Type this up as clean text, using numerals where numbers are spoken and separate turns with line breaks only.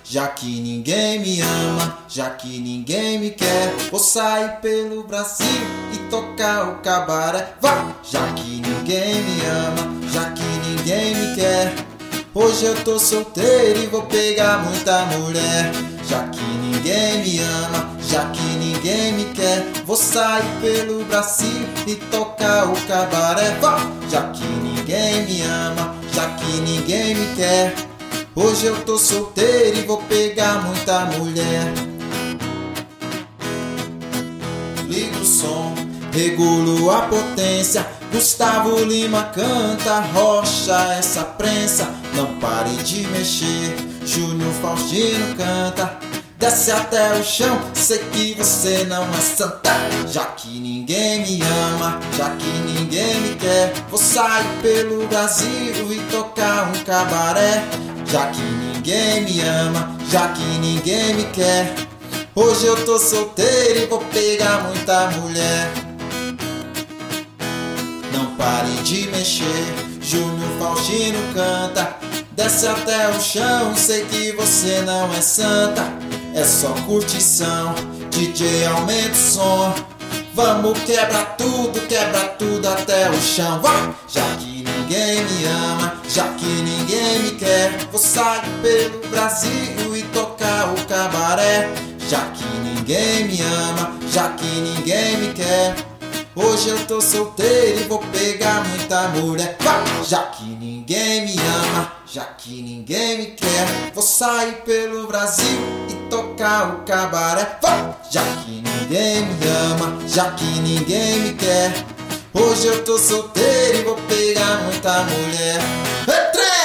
já que ninguém me ama, já que ninguém me quer. Vou sair pelo Brasil e tocar o cabaré. Vai! Já que ninguém me ama, já que ninguém me quer. Hoje eu tô solteiro e vou pegar muita mulher. Já que ninguém me ama, já que ninguém me quer. Vou sair pelo Brasil e tocar o cabaré. Vai! Já que ninguém me ama, já que ninguém me quer. Hoje eu tô solteiro e vou pegar muita mulher. Ligo o som, regulo a potência. Gustavo Lima canta, Rocha essa prensa. Não pare de mexer, Júnior Faustino canta. Desce até o chão, sei que você não é santa. Já que ninguém me ama, já que ninguém me quer. Vou sair pelo Brasil e tocar um cabaré. Já que ninguém me ama, já que ninguém me quer. Hoje eu tô solteiro e vou pegar muita mulher. Não pare de mexer, Júnior Faustino canta. Desce até o chão, sei que você não é santa. É só curtição, DJ aumenta o som. Vamos quebrar tudo até o chão. Vai! Já que ninguém me ama, já que ninguém me quer. Vou sair pelo Brasil e tocar o cabaré. Já que ninguém me ama, já que ninguém me quer. Hoje eu tô solteiro e vou pegar muita mulher. Vai! Já que ninguém me ama, já que ninguém me quer. Vou sair pelo Brasil e tocar o cabaré. Vai! Já que ninguém me ama, já que ninguém me quer. Hoje eu tô solteiro e vou pegar muita mulher.